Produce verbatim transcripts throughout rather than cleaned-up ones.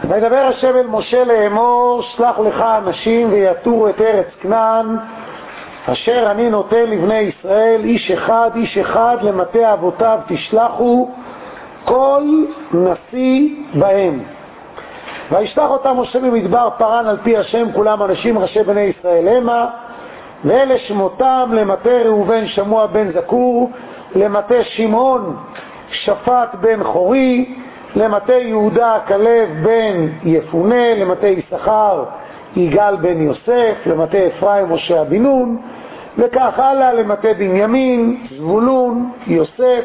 וידבר השם אל משה לאמור, שלח לך אנשים ויתורו את ארץ כנען אשר אני נותן לבני ישראל, איש אחד איש אחד למטה אבותיו תשלחו כל נשיא בהם. וישלח אותם משה במדבר פרן על פי השם כולם אנשים ראשי בני ישראל המה, ואלה שמותם למטה ראובן שמוע בן זכור, למטה שמעון שפט בן חורי, למטה יהודה כלב בן יפונה, למטה יששכר יגאל בן יוסף, למטה אפרים משה בן נון, וכך הלאה למטה בנימין, זבולון, יוסף,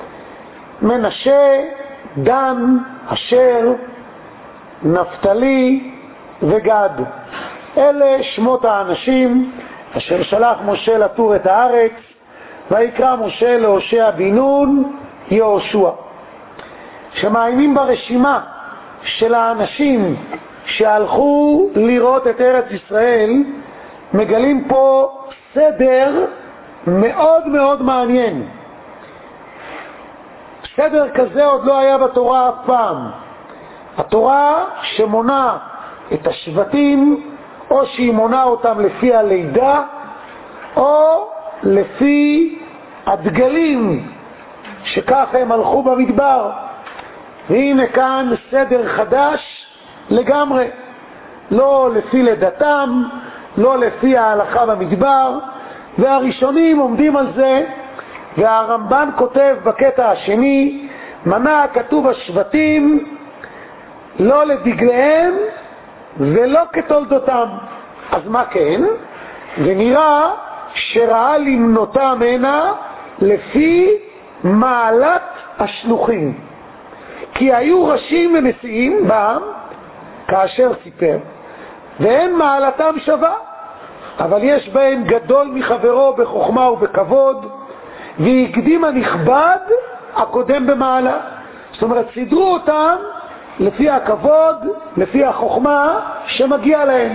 מנשה, דן, אשר, נפתלי וגד. אלה שמות האנשים אשר שלח משה לתור את הארץ. ויקרא משה להושע בן נון יהושע. שמעיינים ברשימה של האנשים שהלכו לראות את ארץ ישראל, מגלים פה סדר מאוד מאוד מעניין. סדר כזה עוד לא היה בתורה אף פעם. התורה שמונה את השבטים, או שהיא מונה אותם לפי הלידה, או לפי הדגלים שככה הם הלכו במדבר. והנה כאן סדר חדש לגמרי, לא לפי לידתם, לא לפי ההלכה במדבר, והראשונים עומדים על זה. והרמב"ן כותב בקטע השני, מנה כתוב השבטים לא לדגליהם ולא כתולדותם. אז מה כן? ונראה שראה למנותם הנה לפי מעלת השלוחים, כי היו ראשים ונשיאים בעם כאשר סיפר, ואין מעלתם שווה, אבל יש בהם גדול מחברו בחוכמה ובכבוד, והקדים הנכבד הקודם במעלה. זאת אומרת, סידרו אותם לפי הכבוד, לפי החוכמה שמגיע להם.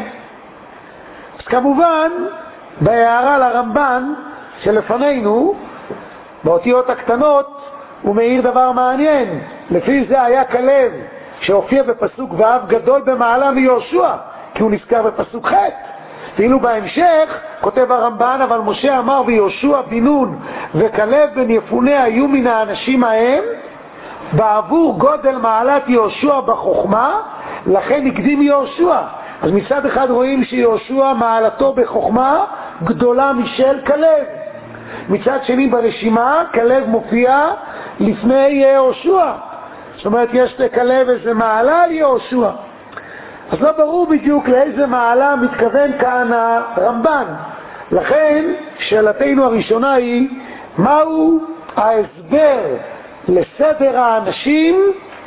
אז כמובן בהערה לרמב"ן שלפנינו באותיות הקטנות הוא מאיר דבר מעניין. לפי זה היה כלב שהופיע בפסוק ואב גדול במעלה מיהושע, כי הוא נזכר בפסוק ח'. ואילו בהמשך כותב הרמב"ן, אבל משה אמר ויהושע בן נון וכלב בן יפונה היו מן האנשים ההם בעבור גודל מעלת יהושע בחוכמה, לכן הקדים יהושע. אז מצד אחד רואים שיהושע מעלתו בחוכמה גדולה משל כלב, מצד שני ברשימה כלב מופיע לפני יהושע. זאת אומרת יש לכלב איזה מעלה על יהושע. אז לא ברור בדיוק לאיזה מעלה מתכוון כאן הרמב"ן. לכן שאלתנו הראשונה היא, מהו ההסבר לסדר האנשים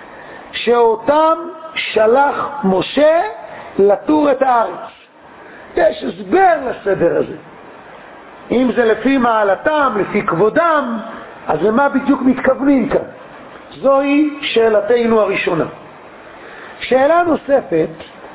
שאותם שלח משה לתור את הארץ? יש הסבר לסדר הזה. אם זה לפי מעלתם, לפי כבודם, אז למה בדיוק מתכוונים כאן? זוהי שאלתנו הראשונה. שאלה נוספת,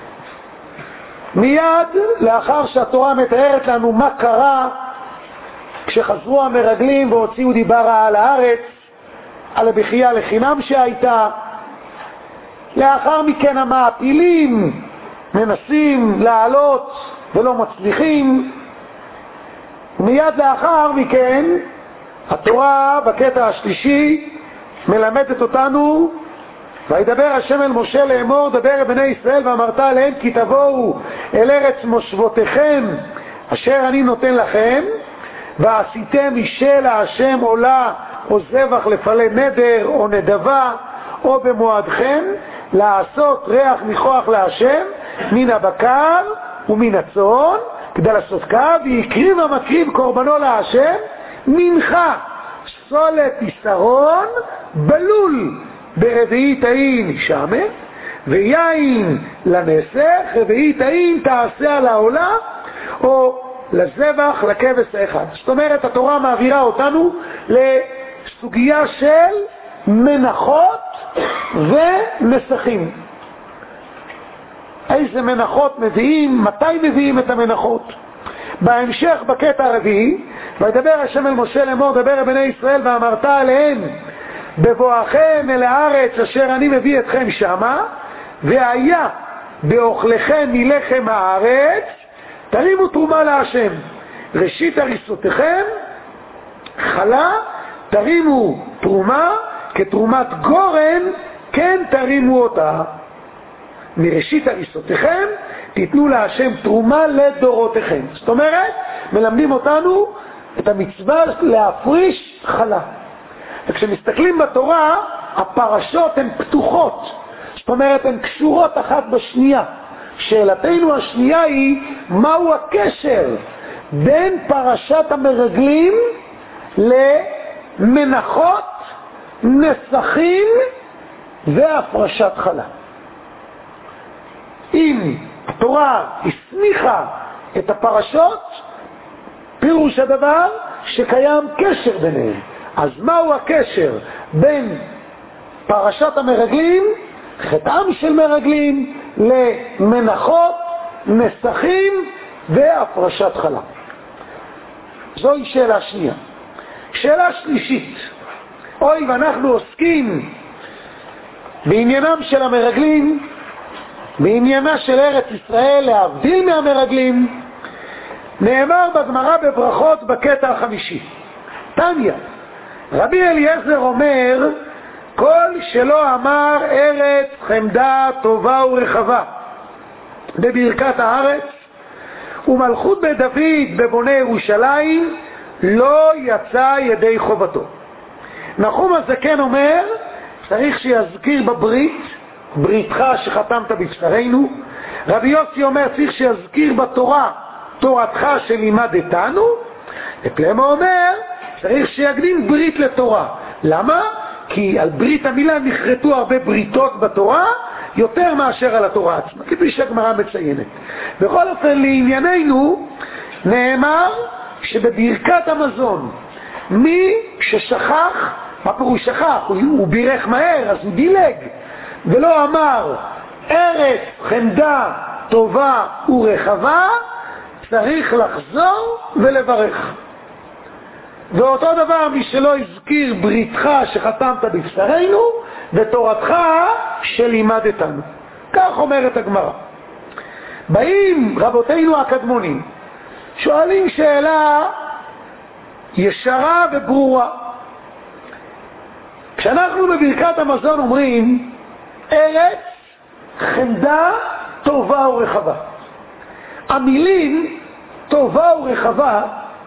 מיד לאחר שהתורה מתארת לנו מה קרה כשחזרו המרגלים והוציאו דיברה על הארץ, על הבכייה לחינם שהייתה, לאחר מכן המעפילים מנסים לעלות ולא מצליחים, ומיד לאחר מכן התורה בקטע השלישי מלמדת אותנו, וידבר השם אל משה לאמור דבר אל בני ישראל ואמרת עליהם כי תבואו אל ארץ מושבותיכם אשר אני נותן לכם, ועשיתם משל השם עולה או זבח לפלי נדר או נדבה או במועדכם לעשות ריח ניחוח להשם מן הבקר ומן הצאן כדי לעשות קו, ויקריב המקריב קורבנו להשם מנחה סולת יסרון בלול ברביעית האין שמה, ויין לנסך רביעית האין תעשה על העולה או לזבח לכבש האחד. זאת אומרת התורה מעבירה אותנו לסוגיה של מנחות ונסכים. איזה מנחות מביאים, מתי מביאים את המנחות? בהמשך בקטע הרביעי, וידבר השם אל משה לאמור דבר אל בני ישראל ואמרת עליהם בבואכם אל הארץ אשר אני מביא אתכם שמה, והיה באוכלכם מלחם הארץ, תרימו תרומה להשם. ראשית הריסותיכם, חלה, תרימו תרומה, כתרומת גורן, כן תרימו אותה. מראשית הריסותיכם, תיתנו להשם תרומה לדורותיכם. זאת אומרת, מלמדים אותנו את המצווה להפריש חלה. וכשמסתכלים בתורה, הפרשות הן פתוחות. זאת אומרת, הן קשורות אחת בשנייה. שאלתנו השנייה היא, מהו הקשר בין פרשת המרגלים למנחות, נסכים והפרשת חלה? אם התורה הסמיכה את הפרשות, פירוש הדבר שקיים קשר ביניהם. אז מהו הקשר בין פרשת המרגלים, חטאם של מרגלים, למנחות, נסכים והפרשת חלה? זוהי שאלה שנייה. שאלה שלישית, אוי ואנחנו עוסקים בעניינם של המרגלים, בעניינה של ארץ ישראל, להבדיל מהמרגלים. נאמר בגמרא בברכות בקטע החמישי, תניא, רבי אליעזר אומר, כל שלא אמר ארץ חמדה טובה ורחבה בברכת הארץ ומלכות בית דוד בבוני ירושלים, לא יצא ידי חובתו. נחום הזקן אומר, צריך שיזכיר בברית, בריתך שחתמת בבשרנו. רבי יוסי אומר, צריך שיזכיר בתורה, תורתך שלימדתנו. ופלמה אומר, צריך שיקדים ברית לתורה. למה? כי על ברית המילה נחרטו הרבה בריתות בתורה, יותר מאשר על התורה עצמה, כפי שהגמרא מציינת. בכל אופן, לענייננו, נאמר שבברכת המזון, מי ששכח, מה פירוש שכח? הוא, הוא בירך מהר, אז הוא דילג, ולא אמר ארץ חמדה טובה ורחבה, צריך לחזור ולברך. ואותו דבר מי שלא הזכיר בריתך שחתמת בבשרנו ותורתך שלימדתנו. כך אומרת הגמרא. באים רבותינו הקדמונים, שואלים שאלה ישרה וברורה. כשאנחנו בברכת המזון אומרים ארץ חמדה טובה ורחבה, המילים טובה ורחבה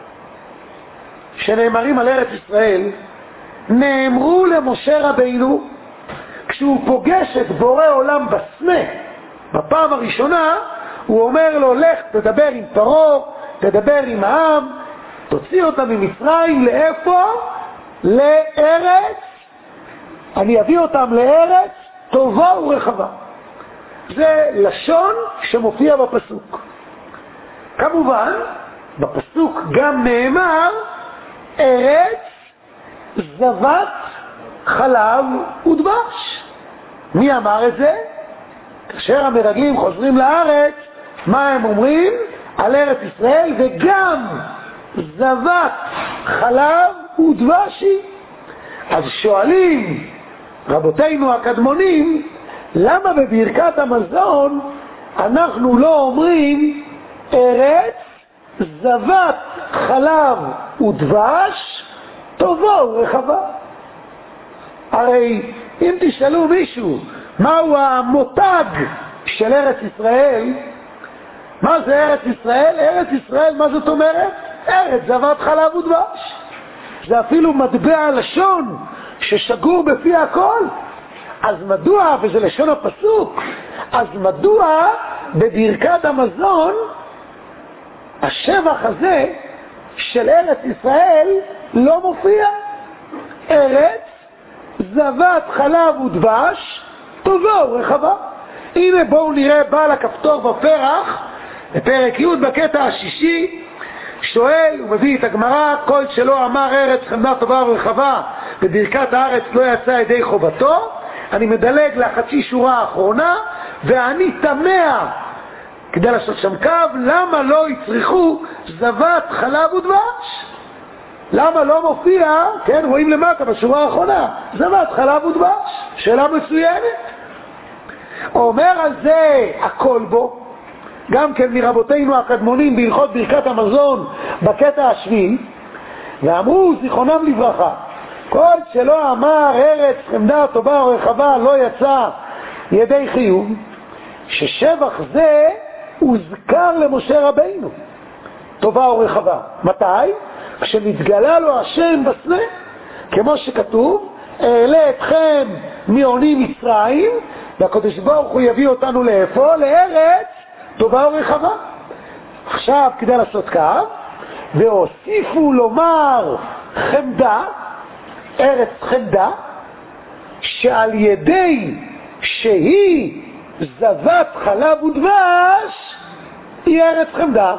שנאמרים על ארץ ישראל נאמרו למשה רבינו כשהוא פוגש את בורא עולם בסנה. בפעם הראשונה הוא אומר לו, לך תדבר עם פרעה, תדבר עם העם, תוציא אותם ממצרים. לאיפה? לארץ, אני אביא אותם לארץ טובה ורחבה. זה לשון שמופיע בפסוק. כמובן בפסוק גם נאמר ארץ זבת חלב ודבש. מי אמר את זה? כאשר המרגלים חוזרים לארץ, מה הם אומרים? על ארץ ישראל, וגם זבת חלב ודבשי. אז שואלים רבותינו הקדמונים, למה בברכת המזון אנחנו לא אומרים ארץ זבת חלב ודבש טובה ורחבה? הרי אם תשאלו מישהו מהו המותג של ארץ ישראל, מה זה ארץ ישראל? ארץ ישראל, מה זאת אומרת? ארץ זבת חלב ודבש. זה אפילו מטבע לשון ששגור בפי הכל. אז מדוע, וזה לשון הפסוק, אז מדוע בברכת המזון השבח הזה של ארץ ישראל לא מופיע? ארץ זבת חלב ודבש טובה ורחבה. הנה בואו נראה בעל הכפתור בפרח, בפרק י' בקטע השישי, שואל ומביא את הגמרא, כל שלא אמר ארץ חמדה טובה ורחבה בברכת הארץ לא יצא ידי חובתו. אני מדלג לחצי שורה האחרונה, ואני תמה כדי לעשות שם קו, למה לא יצריכו זבת חלב ודבש? למה לא מופיע, כן, רואים למטה בשורה האחרונה, זבת חלב ודבש? שאלה מצוינת. אומר על זה הכל בו, גם כן מרבותינו הקדמונים בהלכות ברכת המזון בקטע השביעי, ואמרו זיכרונם לברכה, כל שלא אמר ארץ חמדה טובה או רחבה לא יצא ידי חיוב, ששבח זה הוזכר למשה רבינו, טובה או רחבה. מתי? כשנתגלה לו השם בסנה, כמו שכתוב, אעלה אתכם מעוני מצרים, והקדוש ברוך הוא יביא אותנו לאיפה? לארץ טובה או רחבה. עכשיו כדי לעשות כך, והוסיפו לומר חמדה, ארץ חמדה, שעל ידי שהיא זבת חלב ודבש היא ארץ חמדה.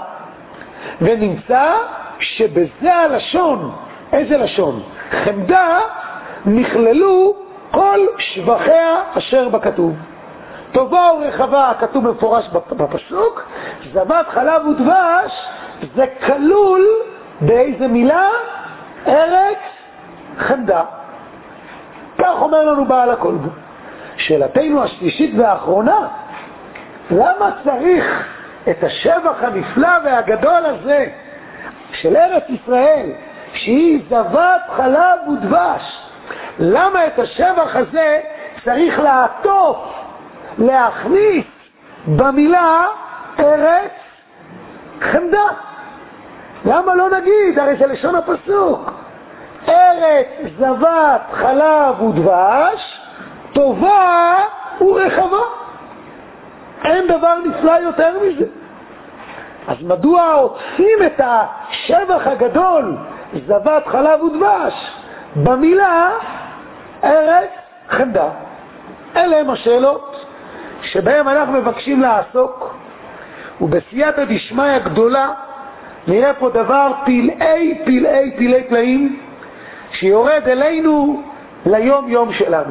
ונמצא שבזה הלשון, איזה לשון? חמדה, נכללו כל שבחיה אשר בכתוב. טובה ורחבה כתוב במפורש בפסוק, זבת חלב ודבש זה כלול באיזה מילה? ארץ חמדה. כך אומר לנו בעל הכל בו. שאלתנו השלישית והאחרונה, למה צריך את השבח הנפלא והגדול הזה של ארץ ישראל, שהיא זבת חלב ודבש? למה את השבח הזה צריך לעטוף, להכניס במילה ארץ חמדה? למה לא נגיד? הרי זה לשון הפסוק, ארץ זבת חלב ודבש טובה ורחבה. אין דבר נפלא יותר מזה. אז מדוע עוטפים את השבח הגדול זבת חלב ודבש במילה ארץ חמדה? אלה הם השאלות שבהם אנחנו מבקשים לעסוק, ובסייעתא דשמיא גדולה נראה פה דבר פלאי פלאי פלאי פלאים שיורד אלינו ליום יום שלנו.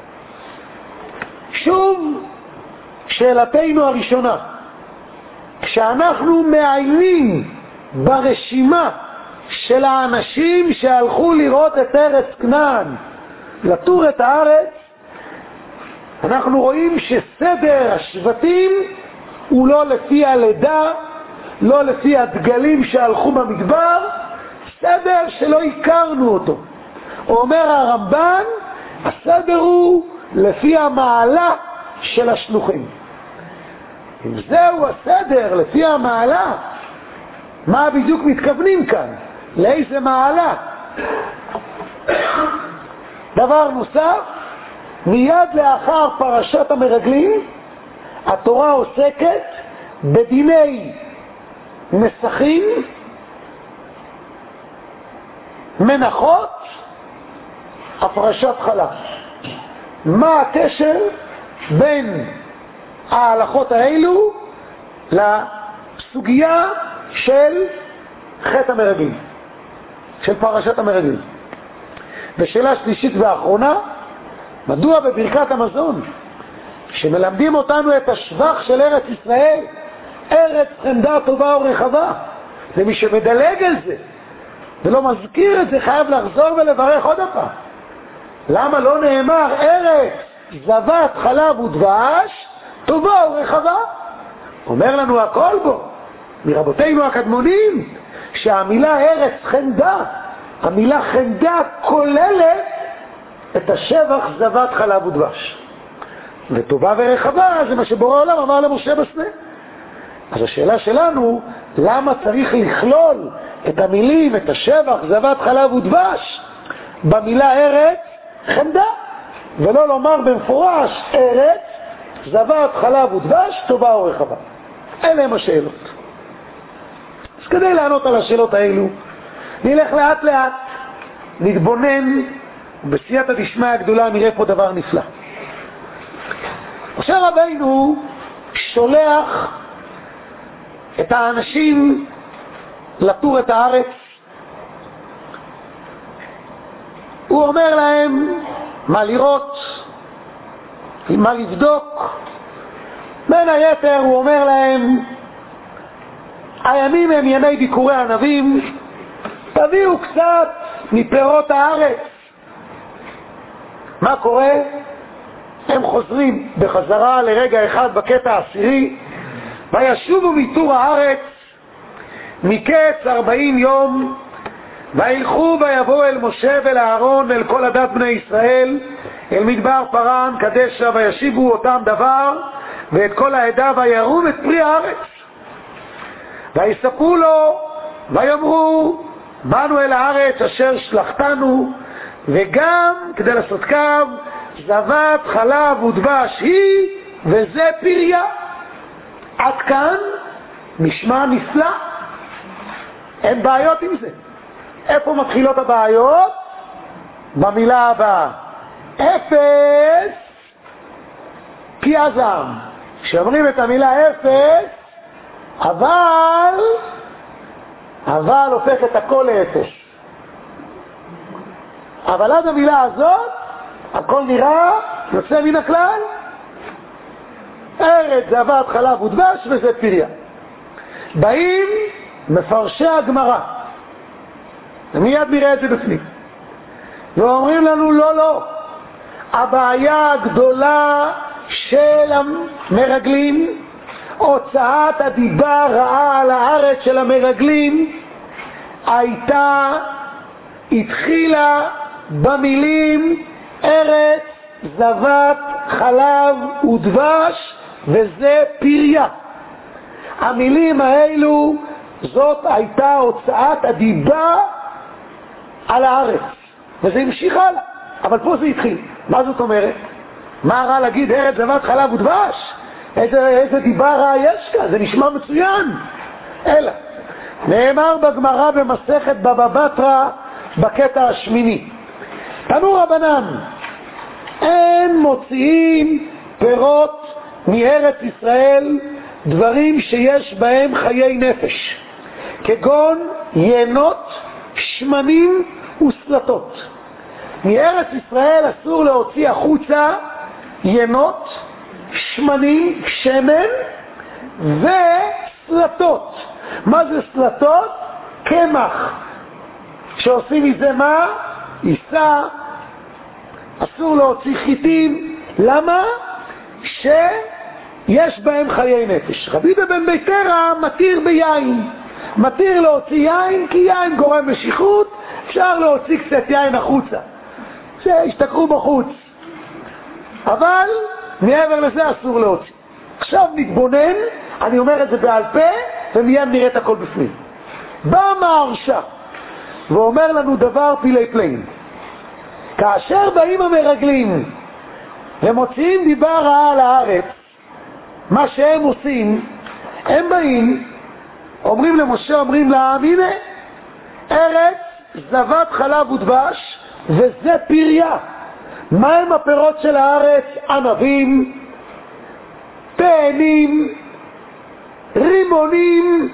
שוב שאלתנו הראשונה, כשאנחנו מעיינים ברשימה של האנשים שהלכו לראות את ארץ כנען, לתור את הארץ, אנחנו רואים שסדר השבטים הוא לא לפי הלידה, לא לפי הדגלים שהלכו במדבר, סדר שלא הכרנו אותו. אומר הרמב"ן, הסדר הוא לפי המעלה של השלוחים. אם זהו הסדר לפי המעלה, מה בדיוק מתכוונים כאן? לאיזה מעלה? דבר נוסף, מיד לאחר פרשת המרגלים, התורה עוסקת בדיני נסכים, מנחות, הפרשת חלה. מה הקשר בין ההלכות האלו לסוגיה של חטא המרגלים, של פרשת המרגלים? ושאלה שלישית ואחרונה, מדוע בברכת המזון שמלמדים אותנו את השבח של ארץ ישראל, ארץ חמדה טובה ורחבה, ומי שמדלג על זה ולא מזכיר את זה חייב לחזור ולברך עוד הפעם? למה לא נאמר ארץ זבת חלב ודבש טובה ורחבה? אומר לנו הכל בו מרבותינו הקדמונים שהמילה ארץ חמדה, המילה חמדה כוללת את השבח זבת חלב ודבש, וטובה ורחבה זה מה שבורא העולם אמר למשה בסנה. אז השאלה שלנו, למה צריך לכלול את המילים, את השבח זבת חלב ודבש במילה ארץ חמדה, ולא לומר במפורש ארץ זבת חלב ודבש טובה ורחבה? אלה הם השאלות. אז כדי לענות על השאלות האלו נלך לאט לאט, נתבונן, ובסייעתא דשמיא הגדולה נראה פה דבר נפלא. משה רבינו שולח את האנשים לתור את הארץ. הוא אומר להם מה לראות, מה לבדוק. בין היתר הוא אומר להם, הימים הם ימי ביקורי ענבים, תביאו קצת מפירות הארץ. מה קורה? הם חוזרים בחזרה לרגע אחד בקטע העשירי, וישובו מתור הארץ מקץ ארבעים יום, וילכו ויבואו אל משה ואל אהרון ואל כל עדת בני ישראל אל מדבר פרן קדשה, וישיבו אותם דבר ואת כל העדה, וירום את פרי הארץ, ויספרו לו ויאמרו באנו אל הארץ אשר שלחתנו, וגם כדי לעשות קו זבת חלב ודבש היא, וזה פריה. עד כאן נשמע נפלא, אין בעיות עם זה. איפה מתחילות הבעיות? במילה הבאה, אפס פי הזעם. כשאומרים את המילה אפס, אבל אבל הופך את הכל לאפס. אבל עד המילה הזאת הכל נראה יוצא מן הכלל. ארץ זבת חלב ודבש וזה פריה. באים מפרשי הגמרא, ומיד נראה את זה בפנים, ואומרים לנו לא לא, הבעיה הגדולה של המרגלים, הוצאת הדיבה רעה על הארץ של המרגלים, הייתה, התחילה במילים ארץ זבת חלב ודבש וזה פריה. המילים האלו, זאת הייתה הוצאת הדיבה על הארץ, וזה המשיך הלאה. אבל פה זה התחיל. מה זאת אומרת? מה רע להגיד ארץ זבת חלב ודבש? איזה, איזה דיבה רע יש כאן? זה נשמע מצוין. אלא נאמר בגמרא במסכת בבא בתרא בקטע השמיני, תנו רבנן, אין מוציאים פירות מארץ ישראל דברים שיש בהם חיי נפש, כגון ינות, שמנים וסלטות. מארץ ישראל אסור להוציא החוצה ינות, שמנים, שמן וסלטות. מה זה סלטות? קמח שעושים מזה מה? עיסה. אסור להוציא חיטים. למה? שיש בהם חיי נפש. רבי בן ביתרא מתיר ביין, מתיר להוציא יין כי יין גורם משיכות, אפשר להוציא קצת יין החוצה שישתכרו בחוץ, אבל מעבר לזה אסור להוציא. עכשיו נתבונן, אני אומר את זה בעל פה ומיד נראה את הכל בפנים. בא מהרש"א ואומר לנו דבר פילי פלאים, כאשר באים המרגלים ומוציאים דיבה רעה על הארץ, מה שהם עושים, הם באים, אומרים למשה, אומרים לעם, הנה ארץ זבת חלב ודבש וזה פריה. מה הם הפירות של הארץ? ענבים, תאנים, רימונים.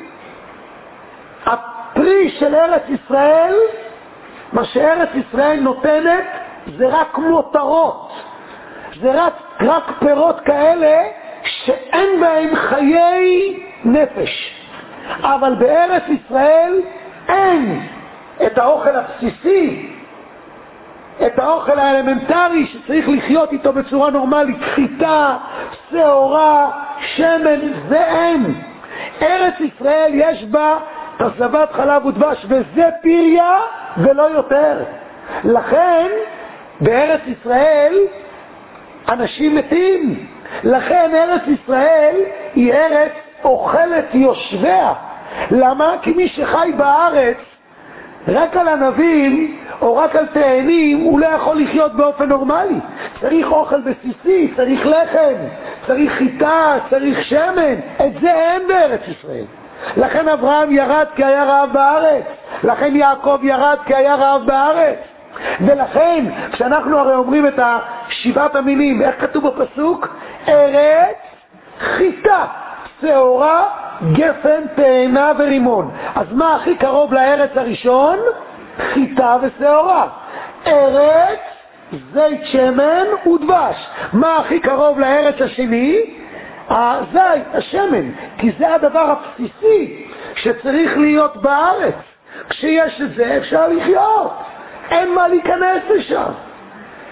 הפרי של ארץ ישראל, מה שארץ ישראל נותנת, זה רק מותרות, זה רק, רק פירות כאלה שאין בהם חיי נפש. אבל בארץ ישראל אין את האוכל הבסיסי, את האוכל האלמנטרי שצריך לחיות איתו בצורה נורמלית, חיטה, שעורה, שמן, זה אין. ארץ ישראל יש בה זבת חלב ודבש וזה פריה ולא יותר. לכן בארץ ישראל אנשים מתים. לכן ארץ ישראל היא ארץ אוכלת יושביה. למה? כי מי שחי בארץ רק על ענבים או רק על תאנים, הוא לא יכול לחיות באופן נורמלי. צריך אוכל בסיסי, צריך לחם, צריך חיטה, צריך שמן. את זה אין בארץ ישראל. לכן אברהם ירד כי היה רעב בארץ, לכן יעקב ירד כי היה רעב בארץ. ולכן כשאנחנו הרי אומרים את שבעת המינים, איך כתוב בפסוק? ארץ, חיטה, שעורה, גפן, תאנה ורימון. אז מה הכי קרוב לארץ הראשון? חיטה ושעורה. ארץ, זית, שמן ודבש. מה הכי קרוב לארץ השני? הזית, השמן. כי זה הדבר הבסיסי שצריך להיות בארץ. כשיש את זה אפשר לחיות, אין מה להיכנס לשם.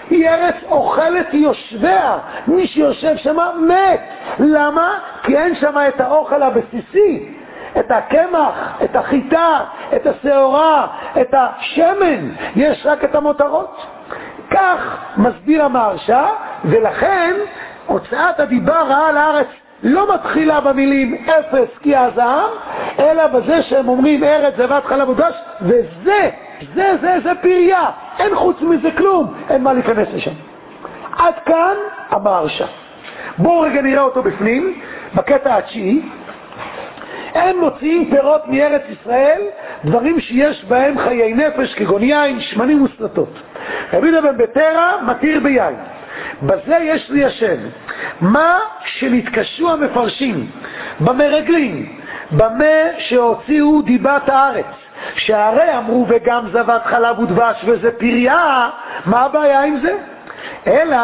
היא ארץ אוכלת יושביה, מי שיושב שם מת. למה? כי אין שם את האוכל הבסיסי, את הקמח, את החיטה, את השעורה, את השמן, יש רק את המותרות. כך מסביר המהרש"א, ולכן הוצאת הדיבה רעה לארץ לא מתחילה במילים אפס כי הזעם, אלא בזה שהם אומרים ארץ זבת חלב ודבש, וזה, זה, זה, זה פריה, אין חוץ מזה כלום, אין מה להיכנס לשם. עד כאן המהרש"א. בואו רגע נראה אותו בפנים, בקטע התשיעי. הם מוציאים פירות מארץ ישראל, דברים שיש בהם חיי נפש, כגון יין, שמנים וסלטות. רבי יהודה בן בטרה מתיר ביין. בזה יש לי השם. מה שנתקשו המפרשים במרגלים, במה שהוציאו דיבת הארץ, שהרי אמרו וגם זבת חלב ודבש וזה פריה, מה הבעיה עם זה? אלא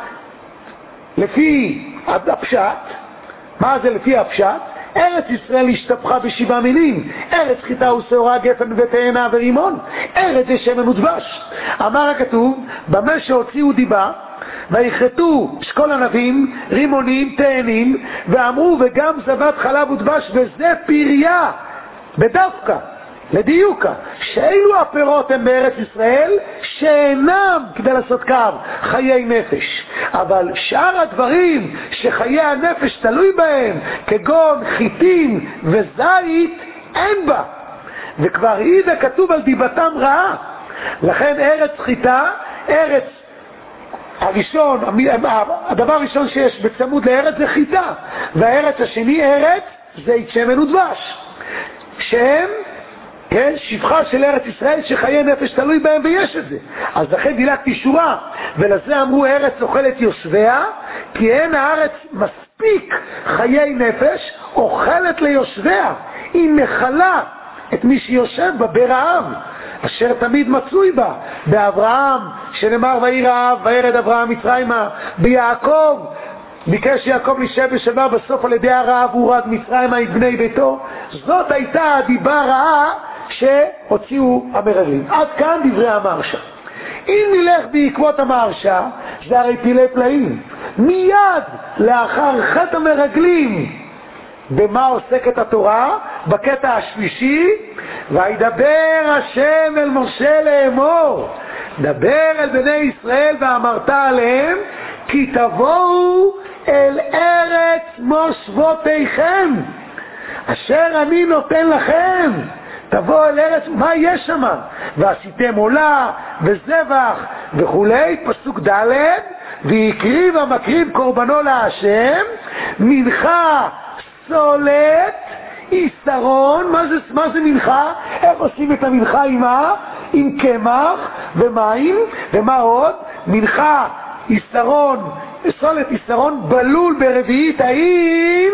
לפי הפשט, מה זה לפי הפשט? ארץ ישראל השתפכה בשבעה מינים, ארץ חיטה ושעורה, גפן ותאנה ורימון, ארץ זה שמן ודבש. אמר הכתוב, במה שהוציאו דיבה, ויחרטו שכל ענבים, רימונים, תאנים, ואמרו וגם זבת חלב ודבש וזה פריה, בדווקא, לדיוקה, שאילו הפירות הם בארץ ישראל, שאינם, כדי לעשות קו, חיי נפש. אבל שאר הדברים שחיי הנפש תלוי בהם, כגון חיטים וזית, אין בה. וכבר עידה כתוב על דיבתם רעה. לכן ארץ חיטה, ארץ הראשון, הדבר הראשון שיש בצמוד לארץ זה חיטה, והארץ השני ארץ זה שמן ודבש, שהם כן, שפחה של ארץ ישראל שחיי נפש תלוי בהם ויש את זה. אז לכן דילגתי שורה, ולזה אמרו ארץ אוכלת יושביה, כי אין הארץ מספיק חיי נפש אוכלת ליושביה, היא מחלה את מי שיושב בה ברעב, אשר תמיד מצוי בה. באברהם שנאמר ויהי רעב וירד אברהם מצרימה, ביעקב ביקש יעקב להישאר בשלווה, בסוף על ידי הרעב הורד מצרימה עם בני ביתו. זאת הייתה הדיבה רעה שהוציאו המרגלים. עד כאן דברי המהרש"א. אם נלך בעקבות המהרש"א, זה הרי פילי פלאים. מיד לאחר חטא המרגלים, במה עוסקת התורה? בקטע השלישי, וידבר השם אל משה לאמור, דבר אל בני ישראל ואמרת עליהם, כי תבואו אל ארץ מושבותיכם אשר אני נותן לכם. תבואו אל ארץ, מה יש שם? ועשיתם עולה וזבח וכולי. פסוק ד', ויקריב המקריב קורבנו להשם, מנחה סולת יסרון. מה זה, מה זה מנחה? איך עושים את המנחה? עם מה? עם קמח ומים. ומה עוד? מנחה יסרון, סולת יסרון בלול ברביעית האם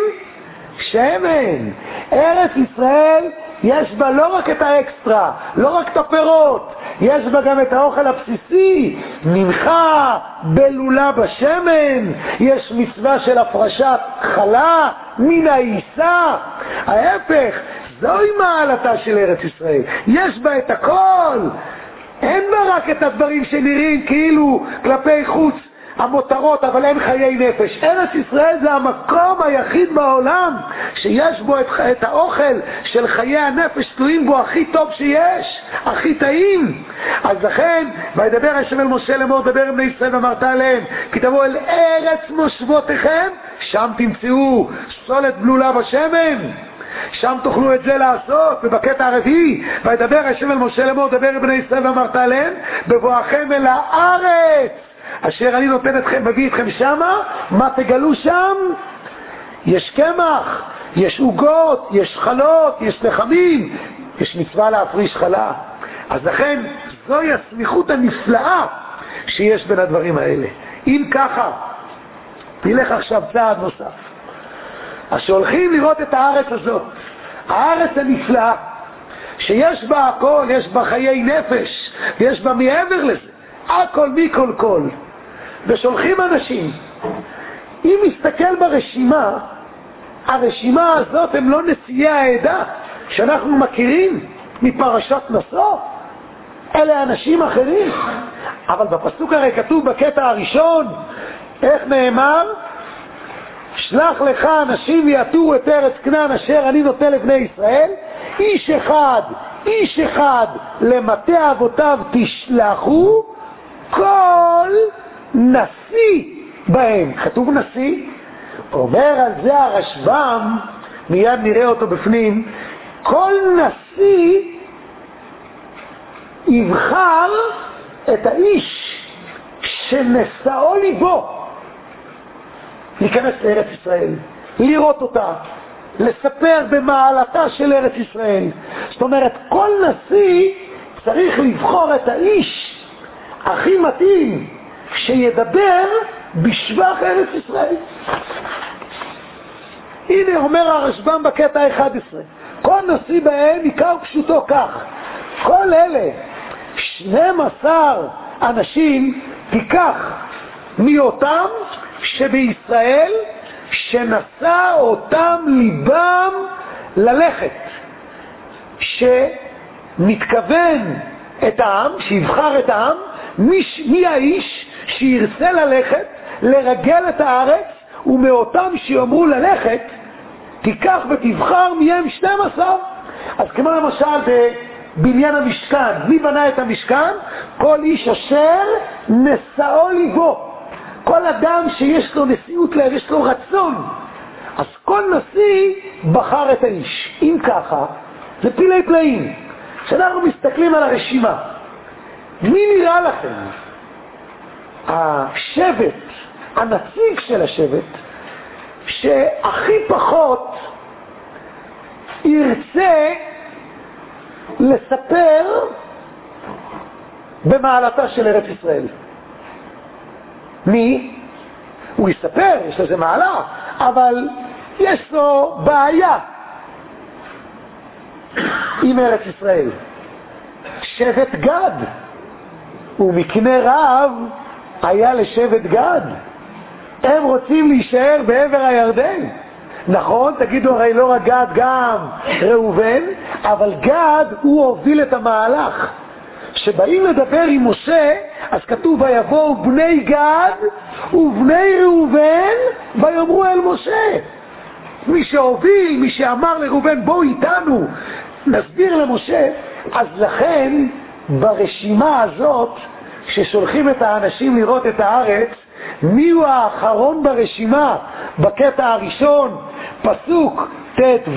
שמן. ארץ ישראל יש בה לא רק את האקסטרה, לא רק את הפירות, יש בה גם את האוכל הבסיסי, מנחה בלולה בשמן, יש מצווה של הפרשת חלה מן העיסה. ההפך, זוהי מעלתה של ארץ ישראל, יש בה את הכל, אין בה רק את הדברים שנראים כאילו כלפי חוץ המותרות, אבל אין חיי נפש. ארץ ישראל זה המקום היחיד בעולם שיש בו את, את האוכל של חיי הנפש, תלויים בו הכי טוב שיש, הכי טעים. אז לכן, וידבר השם אל משה לאמור, דבר עם בני ישראל ואמרת עליהם, כי תבואו אל ארץ מושבותיכם, שם תמצאו סולת בלולה בשמן, שם תוכלו את זה לעשות. ובקטע הרביעי, וידבר השם אל משה לאמור, דבר עם בני ישראל ואמרת עליהם, בבואכם אל הארץ אשר אני נותן אתכם, מביא אתכם שמה, מה תגלו שם? יש קמח, יש עוגות, יש חלות, יש לחמים, יש מצווה להפריש חלה. אז לכן זוהי הסמיכות הנפלאה שיש בין הדברים האלה. אם ככה, נלך עכשיו צעד נוסף. אז שהולכים לראות את הארץ הזאת, הארץ הנפלאה, שיש בה הכל, יש בה חיי נפש, יש בה מעבר לזה, הכל מכל כל, ושולחים אנשים. אם מסתכל ברשימה, הרשימה הזאת הם לא נשיאי העדה שאנחנו מכירים מפרשת נשוא, אלה אנשים אחרים. אבל בפסוק הרי כתוב בקטע הראשון, איך נאמר? שלח לך אנשים ויעתורו את ארץ כנען אשר אני נותן לבני ישראל, איש אחד, איש אחד למטה אבותיו תשלחו, כל נשיא בהם. כתוב נשיא, אומר על זה הרשב"ם, מיד נראה אותו בפנים, כל נשיא יבחר את האיש שנשאו ליבו להיכנס לארץ ישראל, לראות אותה, לספר במעלתה של ארץ ישראל. זאת אומרת, כל נשיא צריך לבחור את האיש הכי מתאים שידבר בשבח ארץ ישראל. הנה אומר הרשב"ם בקטע ה-אחד עשר, כל נשיא בהם עיקר פשוטו כך, כל אלה שנים עשר אנשים תיקח מאותם שבישראל שנשא אותם ליבם ללכת, שמתכוון את העם, שיבחר את העם, מי, מי האיש שירצה ללכת לרגל את הארץ, ומאותם שיאמרו ללכת תיקח ותבחר מהם שנים עשר. אז כמו למשל בבניין המשכן, מי בנה את המשכן? כל איש אשר נשאו ליבו, כל אדם שיש לו נשיאות לב, יש לו רצון. אז כל נשיא בחר את האיש. אם ככה, זה פילי פלאים. כשאנחנו מסתכלים על הרשימה, מי נראה לכם השבט, הנציג של השבט, שהכי פחות ירצה לספר במעלתה של ארץ ישראל? מי? הוא יספר, יש לזה מעלה, אבל יש לו בעיה עם ארץ ישראל. שבט גד, ומקנה רב היה לשבט גד. הם רוצים להישאר בעבר הירדן. נכון, תגידו, הרי לא רק גד, גם ראובן, אבל גד הוא הוביל את המהלך. שבאים לדבר עם משה, אז כתוב ויבואו בני גד ובני ראובן ויאמרו אל משה. מי שהוביל, מי שאמר לראובן בוא איתנו נסביר למשה. אז לכן ברשימה הזאת ששולחים את האנשים לראות את הארץ, מי הוא האחרון ברשימה? בקטע הראשון פסוק ט"ו,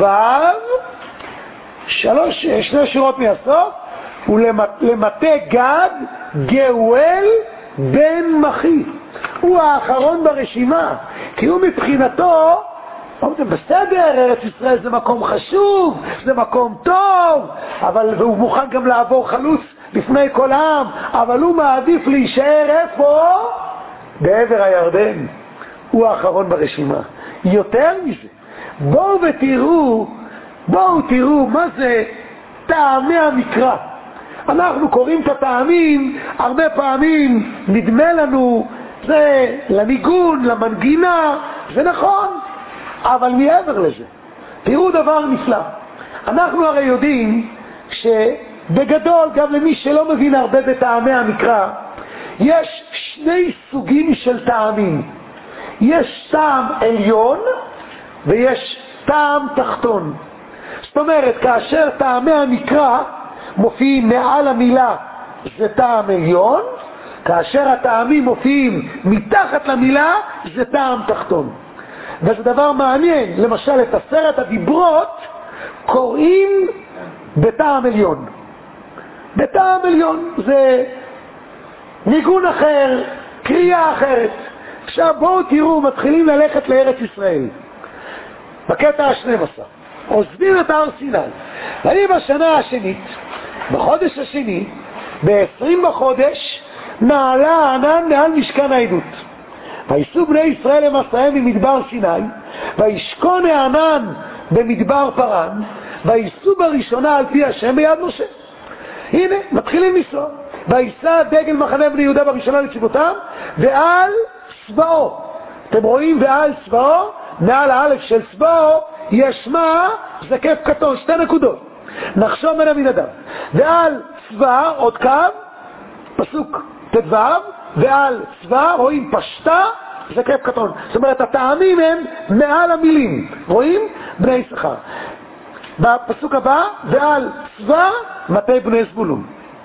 שלוש שני שורות מהסוף, ולמטה גד גאואל בן מחי. הוא האחרון ברשימה, כי הוא מבחינתו אומרים, בסדר, ארץ ישראל זה מקום חשוב, זה מקום טוב, אבל הוא מוכן גם לעבור חלוץ לפני כל העם, אבל הוא מעדיף להישאר איפה? בעבר הירדן. הוא האחרון ברשימה. יותר מזה, בואו ותראו, בואו תראו מה זה טעמי המקרא. אנחנו קוראים את הטעמים, הרבה פעמים נדמה לנו זה לניגון, למנגינה, זה נכון, אבל מעבר לזה, תראו דבר נפלא. אנחנו הרי יודעים שבגדול, גם למי שלא מבין הרבה בטעמי המקרא, יש שני סוגים של טעמים. יש טעם עליון ויש טעם תחתון. זאת אומרת, כאשר טעמי המקרא מופיעים מעל המילה זה טעם עליון, כאשר הטעמים מופיעים מתחת למילה זה טעם תחתון. וזה דבר מעניין, למשל את עשרת הדיברות קוראים בטעם עליון. בטעם עליון זה ניגון אחר, קריאה אחרת. עכשיו בואו תראו, מתחילים ללכת לארץ ישראל. בקטע ה-שנים עשר עוזבים את הר סיני, ואני בשנה השנית, בחודש השני, ב-עשרים בחודש, נעלה הענן מעל משכן העדות. ויסעו בני ישראל למסעיהם ממדבר סיני, וישכון הענן במדבר פרן, ויסעו בראשונה על פי השם ביד משה. הנה, מתחילים לנסוע. ויסע דגל מחנה בני יהודה בראשונה לצבאותם, ועל צבאו. אתם רואים ועל צבאו, מעל האלף של צבאו, יש מה? זה כיף קטון, שתי נקודות. נחשון בן עמינדב. ועל צבא, עוד קו, פסוק תדבב, ועל צבא רואים פשטה, זה כיף קטון. זאת אומרת, הטעמים הם מעל המילים. רואים? בני יששכר. בפסוק הבא, ועל צבא מטה בני זבולון.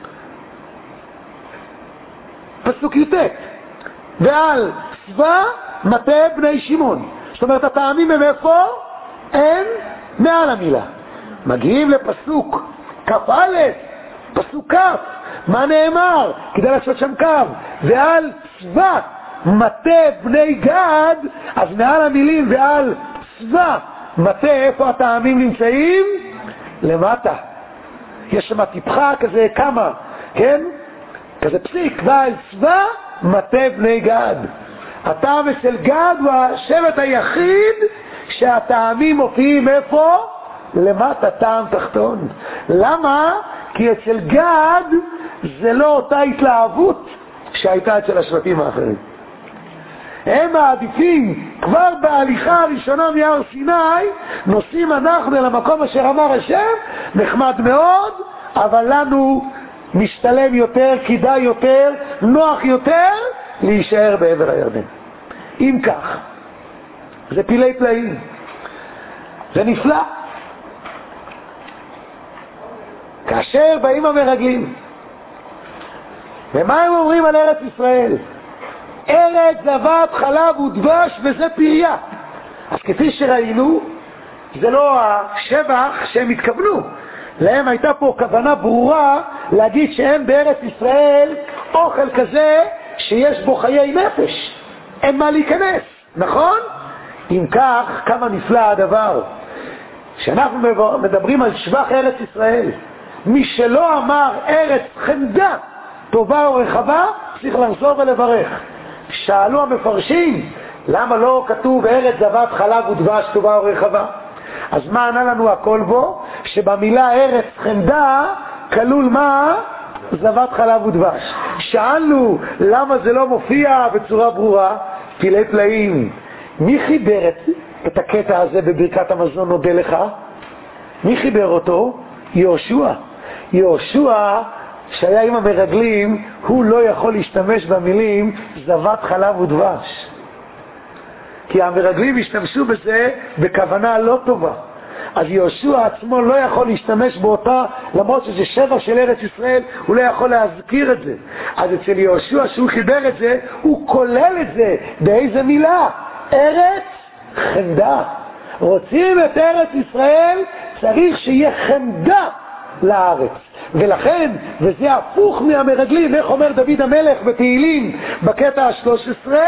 פסוק י"ט. ועל צבא מטה בני שמעון. זאת אומרת, הטעמים הם איפה? הם מעל המילה. מגיעים לפסוק כ"א, פסוק כ', מה נאמר? כדי לעשות שם קו. ועל צבא מטה בני גד, אז מעל המילים ועל צבא מטה, איפה הטעמים נמצאים? למטה. יש שם טיפחה כזה כמה, כן? כזה פסיק. ועל צבא מטה בני גד. הטעם אצל גד הוא השבט היחיד שהטעמים מופיעים איפה? למטה, טעם תחתון. למה? כי אצל גד זה לא אותה התלהבות שהייתה אצל השבטים האחרים. הם מעדיפים כבר בהליכה הראשונה מהר סיני, נוסעים אנחנו אל המקום אשר אמר השם, נחמד מאוד, אבל לנו משתלם יותר, כדאי יותר, נוח יותר להישאר בעבר הירדן. אם כך, זה פילי פלאים, זה נפלא. כאשר באים המרגלים, ומה הם אומרים על ארץ ישראל? ארץ זבת חלב ודבש וזה פריה. אז כפי שראינו, זה לא השבח שהם התכוונו. להם הייתה פה כוונה ברורה להגיד שהם בארץ ישראל אוכל כזה שיש בו חיי נפש. אין מה להיכנס, נכון? אם כך, כמה נפלא הדבר. שאנחנו מדברים על שבח ארץ ישראל, מי שלא אמר ארץ חמדה, טובה או רחבה, צריך לחזור ולברך. שאלו המפרשים, למה לא כתוב ארץ זבת חלב ודבש טובה או רחבה? אז מה ענה לנו הכל בו? שבמילה ארץ חמדה כלול מה? זבת חלב ודבש. שאלנו למה זה לא מופיע בצורה ברורה? פילי פלאים. מי חיבר את, את הקטע הזה בברכת המזון נודה לך? מי חיבר אותו? יהושע. יהושע שהיה עם המרגלים, הוא לא יכול להשתמש במילים זבת חלב ודבש. כי המרגלים השתמשו בזה בכוונה לא טובה. אז יהושע עצמו לא יכול להשתמש באותה, למרות שזה שבח של ארץ ישראל, הוא לא יכול להזכיר את זה. אז אצל יהושע שהוא חיבר את זה, הוא כולל את זה באיזה מילה? ארץ חמדה. רוצים את ארץ ישראל, צריך שיהיה חמדה לארץ. ולכן, וזה הפוך מהמרגלים, איך אומר דוד המלך בתהילים בקטע ה-שלוש עשרה,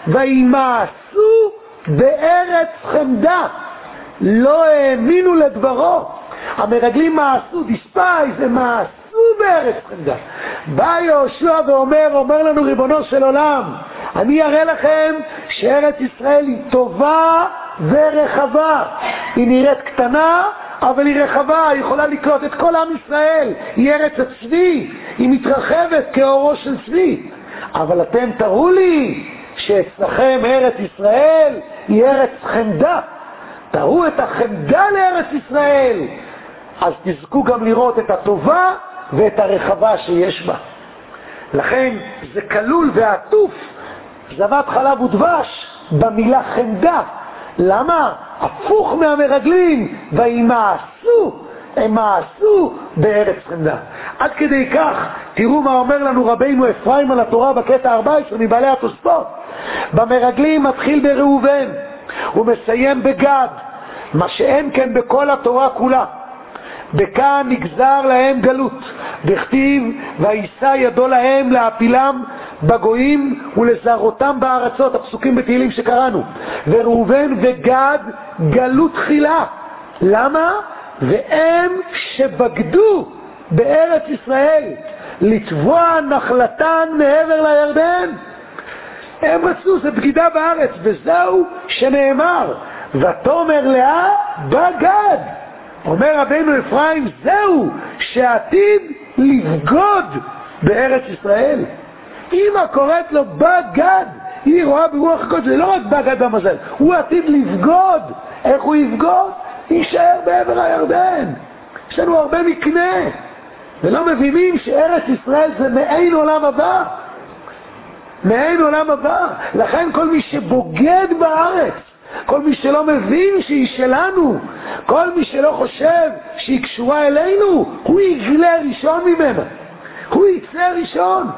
וימאסו בארץ חמדה, לא האמינו לדברו. המרגלים מעשו, דיספייז, הם מעשו בארץ חמדה. בא יהושע ואומר, אומר לנו ריבונו של עולם, אני אראה לכם שארץ ישראל היא טובה ורחבה. היא נראית קטנה, אבל היא רחבה, היא יכולה לקלוט את כל עם ישראל. היא ארץ הצבי, היא מתרחבת כאורו של צבי. אבל אתם תראו לי שאצלכם ארץ ישראל היא ארץ חמדה. תראו את החמדה לארץ ישראל, אז תזכו גם לראות את הטובה ואת הרחבה שיש בה. לכן זה כלול ועטוף זבת חלב ודבש במילה חמדה. למה? הפוך מהמרגלים, וימאסו, הם מעשו בארץ חמדה. עד כדי כך, תראו מה אומר לנו רבינו אפרים על התורה בקטע ארבע עשרה מבעלי התוספות. במרגלים מתחיל בראובן, הוא מסיים בגד, מה שאין כן בכל התורה כולה. בכאן נגזר להם גלות, בכתיב וישא ידו להם להפילם בגויים ולזרותם בארצות, הפסוקים בתהילים שקראנו. וראובן וגד גלות תחילה. למה? והם שבגדו בארץ ישראל לתבוע נחלתן מעבר לירדן. הם רצו, זה בגידה בארץ, וזהו שנאמר ותאמר לאה בגד. אומר רבינו אפרים, זהו שעתיד לבגוד בארץ ישראל. אמא קוראת לו בגד, היא רואה ברוח הקודש, זה לא רק בגד במזל, הוא עתיד לבגוד. איך הוא יבגוד? יישאר בעבר הירדן. יש לנו הרבה מקנה, ולא מבינים שארץ ישראל זה מעין עולם הבא. מעין עולם הבא. לכן כל מי שבוגד בארץ, כל מי שלא מבין שהיא שלנו, כל מי שלא חושב שהיא קשורה אלינו, הוא יגלה ראשון ממנה. הוא יצא ראשון.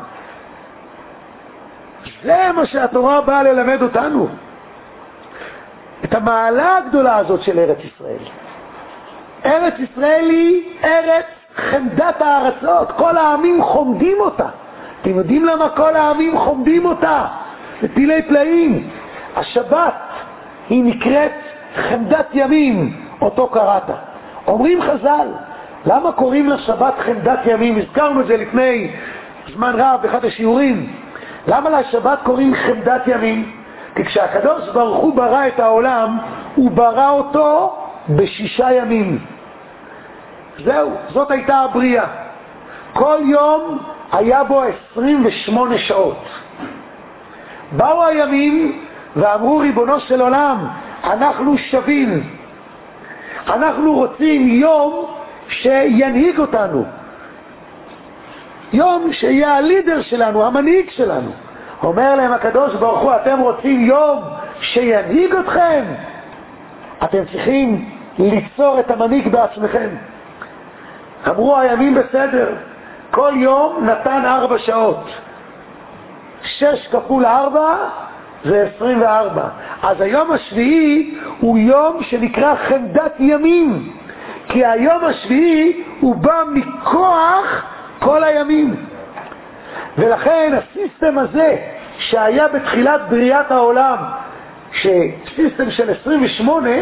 זה מה שהתורה באה ללמד אותנו. את המעלה הגדולה הזאת של ארץ ישראל. ארץ ישראל היא ארץ חמדת הארצות. כל העמים חומדים אותה. אתם יודעים למה כל העמים חומדים אותה? לפלאי פלאים. השבת היא נקראת חמדת ימים, אותו קראת. אומרים חז"ל, למה קוראים לשבת חמדת ימים? הזכרנו את זה לפני זמן רב באחד השיעורים. למה לשבת קוראים חמדת ימים? כי כשהקדוש ברוך הוא ברא את העולם, הוא ברא אותו בשישה ימים. זהו, זאת הייתה הבריאה. כל יום היה בו עשרים ושמונה שעות. באו הימים ואמרו, ריבונו של עולם, אנחנו שווים. אנחנו רוצים יום שינהיג אותנו. יום שיהיה הלידר שלנו, המנהיג שלנו. אומר להם הקדוש ברוך הוא, אתם רוצים יום שינהיג אתכם? אתם צריכים ליצור את המנהיג בעצמכם. אמרו הימים בסדר, כל יום נתן ארבע שעות. שש כפול ארבע זה עשרים וארבע. אז היום השביעי הוא יום שנקרא חמדת ימים. כי היום השביעי הוא בא מכוח כל הימים. ולכן הסיסטם הזה שהיה בתחילת בריאת העולם, שסיסטם של עשרים ושמונה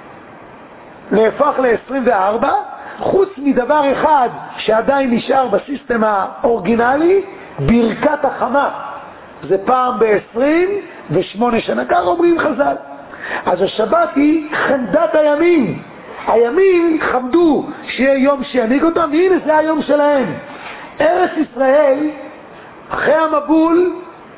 נהפך ל-עשרים וארבע, חוץ מדבר אחד שעדיין נשאר בסיסטם האורגינלי, ברכת החמה. זה פעם ב-עשרים ושמונה שנה, כך אומרים חז"ל. אז השבת היא חמדת הימים. הימים חמדו שיהיה יום שינהיג אותם, והנה זה היום שלהם. ארץ ישראל, אחרי המבול,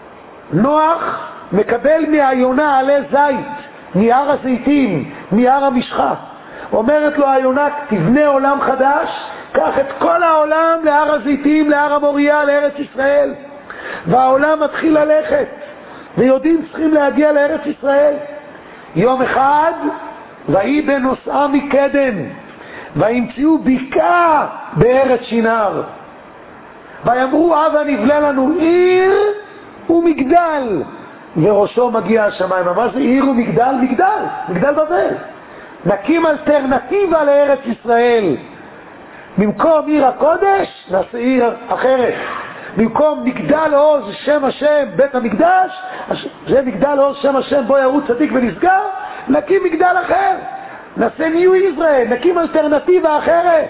נוח מקבל מהיונה עלי זית, מהר הזיתים, מהר המשחה. אומרת לו היונה, תבנה עולם חדש, קח את כל העולם להר הזיתים, להר המוריה, לארץ ישראל. והעולם מתחיל ללכת, ויודעים צריכים להגיע לארץ ישראל. יום אחד, והיא בנוסעה מקדם, והמציאו בקעה בארץ שינר. ויאמרו, אבא נבלה לנו עיר ומגדל, וראשו מגיע השמיים. מה זה עיר ומגדל? מגדל, מגדל בבל. נקים אלטרנטיבה לארץ ישראל. במקום עיר הקודש, נעשה עיר אחרת. במקום מגדל עוז שם השם בית המקדש, זה מגדל עוז שם השם בו ירוץ צדיק ונסגר, נקים מגדל אחר. נעשה ניו ישראל, נקים אלטרנטיבה אחרת.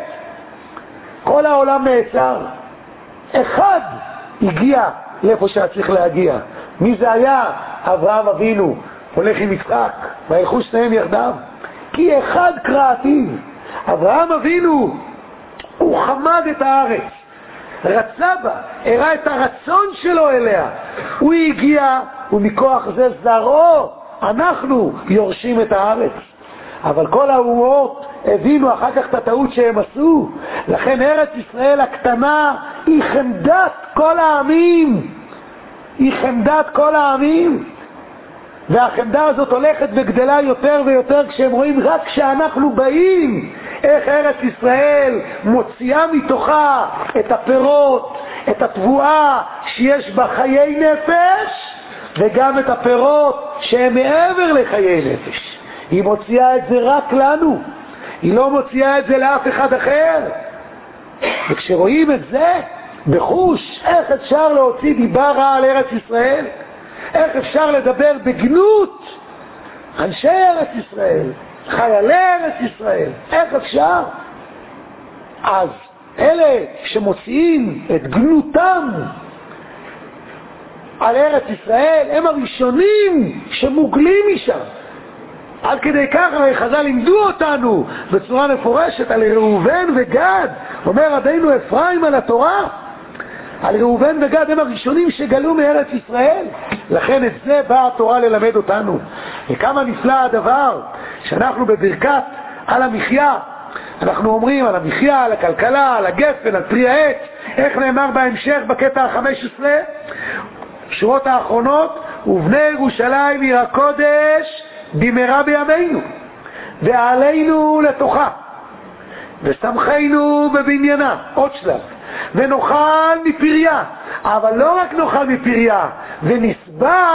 כל העולם נעצר. אחד הגיע לאיפה שצריך להגיע. מי זה היה? אברהם אבינו הולך עם יצחק, וילכו שניהם יחדיו. כי אחד קראתיו. אברהם אבינו הוא חמד את הארץ, רצה בה, הראה את הרצון שלו אליה. הוא הגיע, ומכוח זה זרעו אנחנו יורשים את הארץ. אבל כל האומות הבינו אחר כך את הטעות שהם עשו. לכן ארץ ישראל הקטנה היא חמדת כל העמים. היא חמדת כל העמים. והחמדה הזאת הולכת וגדלה יותר ויותר כשהם רואים רק כשאנחנו באים איך ארץ ישראל מוציאה מתוכה את הפירות, את התבואה שיש בה חיי נפש, וגם את הפירות שהם מעבר לחיי נפש. היא מוציאה את זה רק לנו, היא לא מוציאה את זה לאף אחד אחר. וכשרואים את זה בחוש, איך אפשר להוציא דיבה רע על ארץ ישראל? איך אפשר לדבר בגנות אנשי ארץ ישראל, חיילי ארץ ישראל? איך אפשר? אז אלה שמוציאים את גנותם על ארץ ישראל הם הראשונים שמוגלים משם. עד כדי כך חז"ל לימדו אותנו בצורה מפורשת על ראובן וגד. אומר רבינו אפרים על התורה, על ראובן וגד הם הראשונים שגלו מארץ ישראל. לכן את זה באה התורה ללמד אותנו. וכמה נפלא הדבר שאנחנו בברכת על המחיה אנחנו אומרים על המחיה, על הכלכלה, על הגפן, על פרי העץ, איך נאמר בהמשך בקטע ה-חמש עשרה, שורות האחרונות, ובני ירושלים עיר הקודש במהרה בימינו, ועלינו לתוכה, ושמחנו בבניינה, עוד שלב, ונאכל מפריה, אבל לא רק נאכל מפריה, ונשבע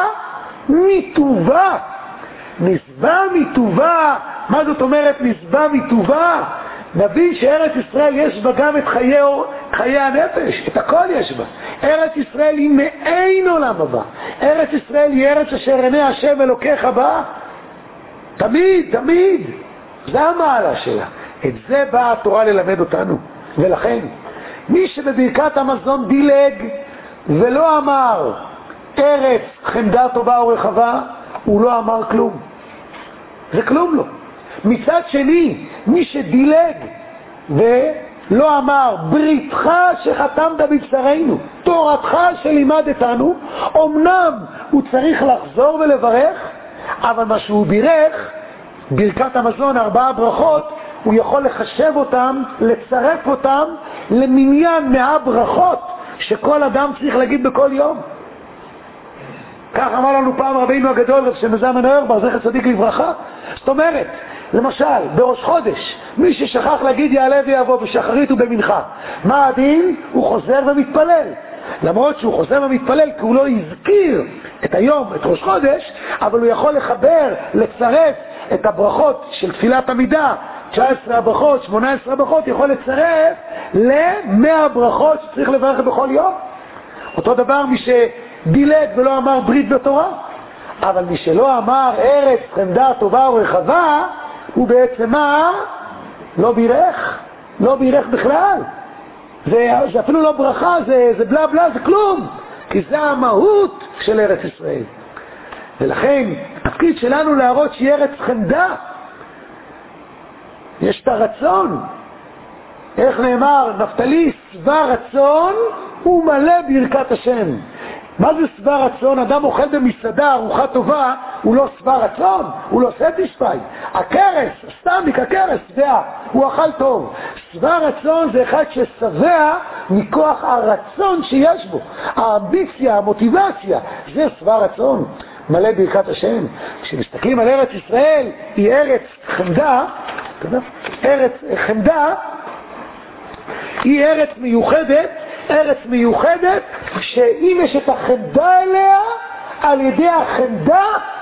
מטובה. נשבע מטובה, מה זאת אומרת נשבע מטובה? נבין שארץ ישראל יש בה גם את חיי, חיי הנפש, את הכל יש בה. ארץ ישראל היא מעין עולם הבא, ארץ ישראל היא ארץ אשר עיני השם אלוקיך בה, תמיד, תמיד, זה המעלה שלה. את זה באה התורה ללמד אותנו. ולכן מי שבברכת המזון דילג ולא אמר ארץ חמדה טובה ורחבה, הוא לא אמר כלום, זה כלום לא. מצד שני, מי שדילג ולא אמר בריתך שחתמת בבשרנו, תורתך שלימדתנו, אמנם הוא צריך לחזור ולברך, אבל מה שהוא בירך, ברכת המזון, ארבעה ברכות, הוא יכול לחשב אותם, לצרף אותם למניין מאה ברכות שכל אדם צריך להגיד בכל יום. כך אמר לנו פעם רבינו הגדול, רב שמזמן אוירבך, זכר צדיק לברכה. זאת אומרת, למשל, בראש חודש, מי ששכח להגיד יעלה ויבוא בשחרית ובמנחה, מה הדין? הוא חוזר ומתפלל. למרות שהוא חוזר ומתפלל כי הוא לא הזכיר את היום, את ראש חודש, אבל הוא יכול לחבר, לצרף את הברכות של תפילת עמידה, תשע עשרה הברכות, שמונה עשרה הברכות, יכול לצרף ל-מאה ברכות שצריך לברך בכל יום. אותו דבר מי שדילג ולא אמר ברית בתורה, אבל מי שלא אמר ארץ חמדה טובה ורחבה, הוא בעצם מה? לא בירך, לא בירך בכלל. זה, זה אפילו לא ברכה, זה, זה בלה בלה, זה כלום, כי זה המהות של ארץ ישראל. ולכן התפקיד שלנו להראות שהיא ארץ חמדה, יש את הרצון, איך נאמר, נפתלי שבע רצון ומלא ברכת השם. מה זה שבע רצון? אדם אוכל במסעדה ארוחה טובה, הוא לא שבע רצון, הוא לא סטיספיי. הכרס, סתמיק, הכרס, שבע, הוא אכל טוב. שבע רצון זה אחד ששבע מכוח הרצון שיש בו, האמביציה, המוטיבציה, זה שבע רצון, מלא ברכת השם. כשמסתכלים על ארץ ישראל, היא ארץ חמדה, ארץ חמדה, היא ארץ מיוחדת, ארץ מיוחדת שאם יש את החמדה אליה, על ידי החמדה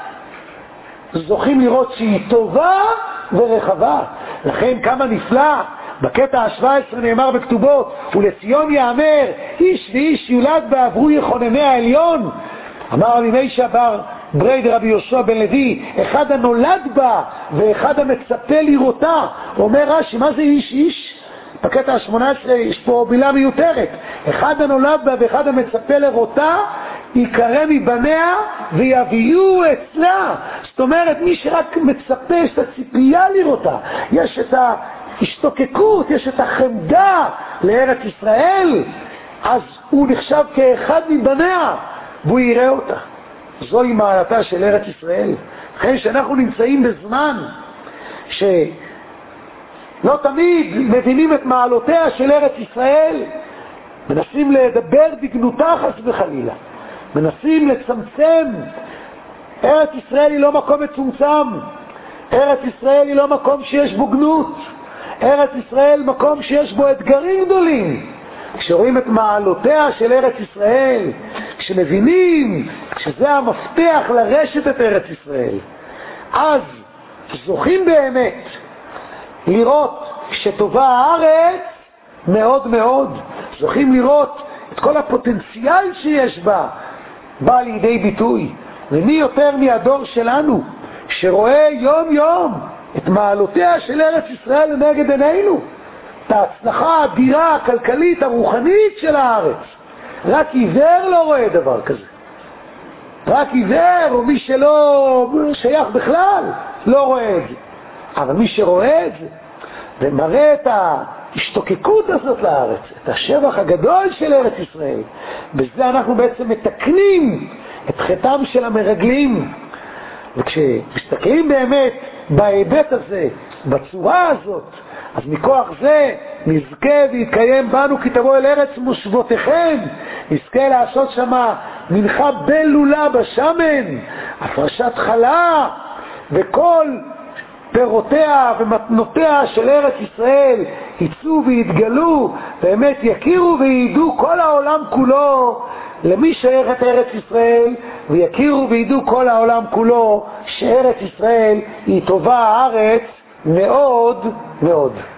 זוכים לראות שהיא טובה ורחבה. לכן כמה נפלא בקטע ה-שבע עשרה נאמר בכתובות, ולציון יאמר איש ואיש יולד בעברו יכונני העליון. אמר רבי מיישה בר ברייד רבי יהושע בן לוי, אחד הנולד בה ואחד המצפה לראותה. אומר רש"י, מה זה איש איש? בקטע ה-שמונה עשרה יש פה מילה מיותרת, אחד הנולד בה ואחד המצפה לראותה יקרא מבניה ויביאו אצלה. זאת אומרת, מי שרק מצפה, יש את הציפייה לראותה, יש את ההשתוקקות, יש את החמדה לארץ ישראל, אז הוא נחשב כאחד מבניה והוא יראה אותה. זוהי מעלתה של ארץ ישראל. אחרי שאנחנו נמצאים בזמן ש... לא תמיד מבינים את מעלותיה של ארץ ישראל, מנסים לדבר בגנותה חס וחלילה, מנסים לצמצם. ארץ ישראל היא לא מקום מצומצם, ארץ ישראל היא לא מקום שיש בו גנות, ארץ ישראל מקום שיש בו אתגרים גדולים. כשרואים את מעלותיה של ארץ ישראל, כשמבינים שזה המפתח לרשת את ארץ ישראל, אז זוכים באמת לראות שטובה הארץ מאוד מאוד, זוכים לראות את כל הפוטנציאל שיש בה בא לידי ביטוי. ומי יותר מהדור שלנו שרואה יום יום את מעלותיה של ארץ ישראל לנגד עינינו, את ההצלחה האדירה הכלכלית הרוחנית של הארץ. רק עיוור לא רואה דבר כזה, רק עיוור או מי שלא שייך בכלל לא רואה את זה. אבל מי שרואה את זה ומראה את ההשתוקקות הזאת לארץ, את השבח הגדול של ארץ ישראל, בזה אנחנו בעצם מתקנים את חטאם של המרגלים. וכשמסתכלים באמת בהיבט הזה, בצורה הזאת, אז מכוח זה נזכה ויתקיים בנו כי תבוא אל ארץ מושבותיכם, נזכה לעשות שמה מנחה בלולה בשמן, הפרשת חלה, וכל פירותיה ומתנותיה של ארץ ישראל יצאו ויתגלו, באמת יכירו וידעו כל העולם כולו למי שייכת ארץ ישראל, ויכירו וידעו כל העולם כולו שארץ ישראל היא טובה הארץ מאוד מאוד.